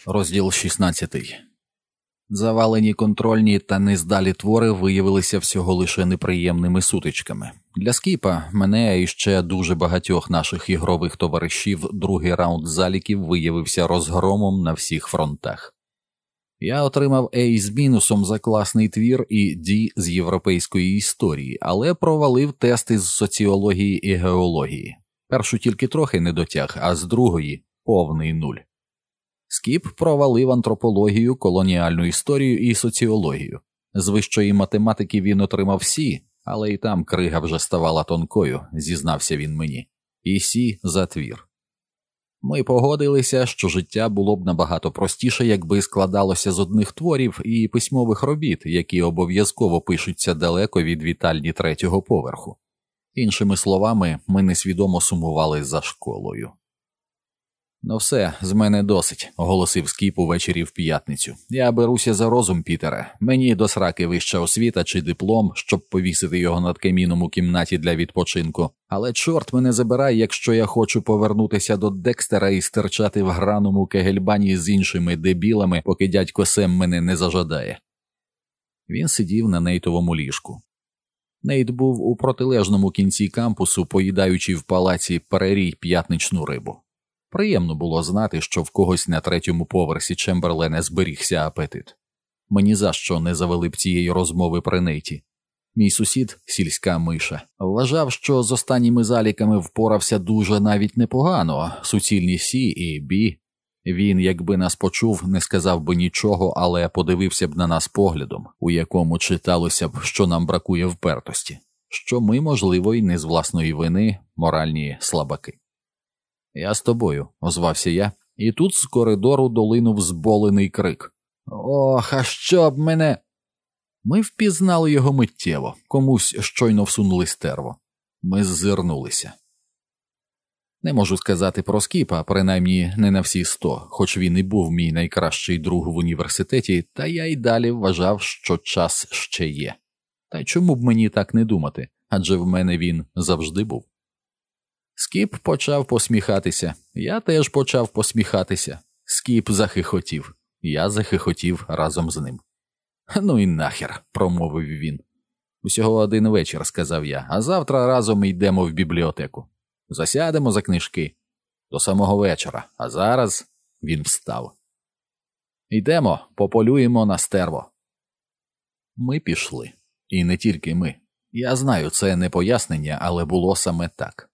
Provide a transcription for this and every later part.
Розділ 16. Завалені контрольні та нездалі твори виявилися всього лише неприємними сутичками. Для Скіпа, мене і ще дуже багатьох наших ігрових товаришів другий раунд заліків виявився розгромом на всіх фронтах. Я отримав A з мінусом за класний твір і D з європейської історії, але провалив тести з соціології і геології. Першу тільки трохи не дотяг, а з другої – повний нуль. Скіп провалив антропологію, колоніальну історію і соціологію. З вищої математики він отримав Сі, але і там крига вже ставала тонкою, зізнався він мені. І Сі за твір. Ми погодилися, що життя було б набагато простіше, якби складалося з одних творів і письмових робіт, які обов'язково пишуться далеко від вітальні третього поверху. Іншими словами, ми несвідомо сумували за школою. «Ну все, з мене досить», – оголосив Скіп увечері в п'ятницю. «Я беруся за розум, Пітере. Мені до сраки вища освіта чи диплом, щоб повісити його над каміном у кімнаті для відпочинку. Але чорт мене забирай, якщо я хочу повернутися до Декстера і стирчати в граному кегельбані з іншими дебілами, поки дядько Сем мене не зажадає». Він сидів на Нейтовому ліжку. Нейт був у протилежному кінці кампусу, поїдаючи в палаці Прерій п'ятничну рибу. Приємно було знати, що в когось на третьому поверсі Чемберлена зберігся апетит. Мені за що не завели б цієї розмови при Нейті. Мій сусід, сільська миша, вважав, що з останніми заліками впорався дуже навіть непогано, суцільні Сі і Бі. Він, якби нас почув, не сказав би нічого, але подивився б на нас поглядом, у якому читалося б, що нам бракує впертості, що ми, можливо, й не з власної вини моральні слабаки. «Я з тобою», – озвався я, і тут з коридору долинув зболений крик. «Ох, а що б мене...» Ми впізнали його миттєво, комусь щойно всунули стерво. Ми ззирнулися. Не можу сказати про Скіпа, принаймні не на всі 100, хоч він і був мій найкращий друг в університеті, та я й далі вважав, що час ще є. Та й чому б мені так не думати, адже в мене він завжди був. Скіп почав посміхатися, я теж почав посміхатися. Скіп захихотів, я захихотів разом з ним. «Ну і нахер», – промовив він. «Усього один вечір», – сказав я, – «а завтра разом йдемо в бібліотеку. Засядемо за книжки. До самого вечора, а зараз…» Він встав. «Йдемо, пополюємо на стерво». Ми пішли. І не тільки ми. Я знаю, це не пояснення, але було саме так.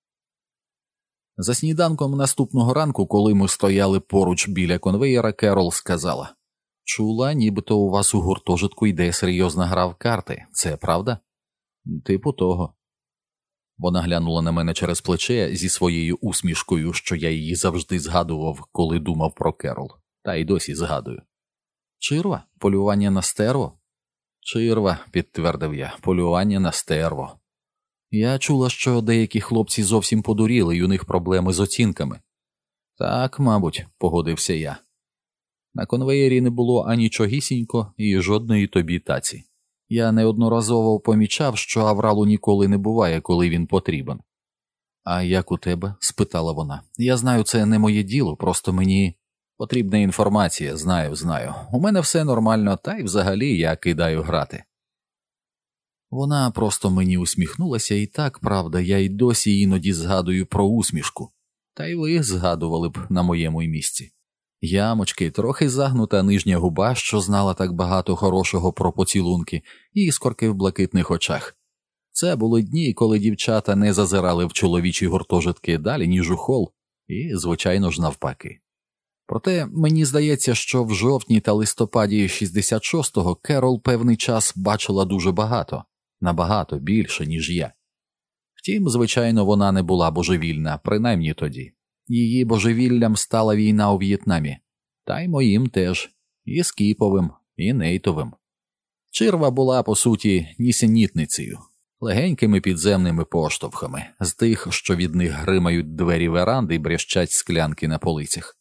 За сніданком наступного ранку, коли ми стояли поруч біля конвеєра, Керол сказала: «Чула, нібито у вас у гуртожитку йде серйозна гра в карти. Це правда?» «Типу того». Вона глянула на мене через плече зі своєю усмішкою, що я її завжди згадував, коли думав про Керол. Та й досі згадую. «Чирва? Полювання на стерво?» «Чирва», – підтвердив я, – «полювання на стерво». Я чула, що деякі хлопці зовсім подуріли, і у них проблеми з оцінками. Так, мабуть, погодився я. На конвеєрі не було анічогісінько і жодної тобі таці. Я неодноразово помічав, що авралу ніколи не буває, коли він потрібен. «А як у тебе?» – спитала вона. «Я знаю, це не моє діло, просто мені потрібна інформація, знаю. У мене все нормально, та й взагалі я кидаю грати». Вона просто мені усміхнулася, і так, правда, я й досі іноді згадую про усмішку. Та й ви згадували б на моєму місці. Ямочки, трохи загнута нижня губа, що знала так багато хорошого про поцілунки, і іскорки в блакитних очах. Це були дні, коли дівчата не зазирали в чоловічі гуртожитки далі, ніж у хол, і, звичайно ж, навпаки. Проте мені здається, що в жовтні та листопаді 66-го Керол певний час бачила дуже багато. Набагато більше, ніж я. Втім, звичайно, вона не була божевільна, принаймні тоді. Її божевіллям стала війна у В'єтнамі. Та й моїм теж. І Скіповим, і Нейтовим. Чирва була, по суті, нісенітницею. Легенькими підземними поштовхами, з тих, що від них гримають двері веранди й брящать склянки на полицях.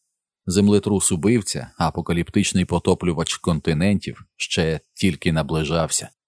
Землетрус-убивця, апокаліптичний потоплювач континентів, ще тільки наближався.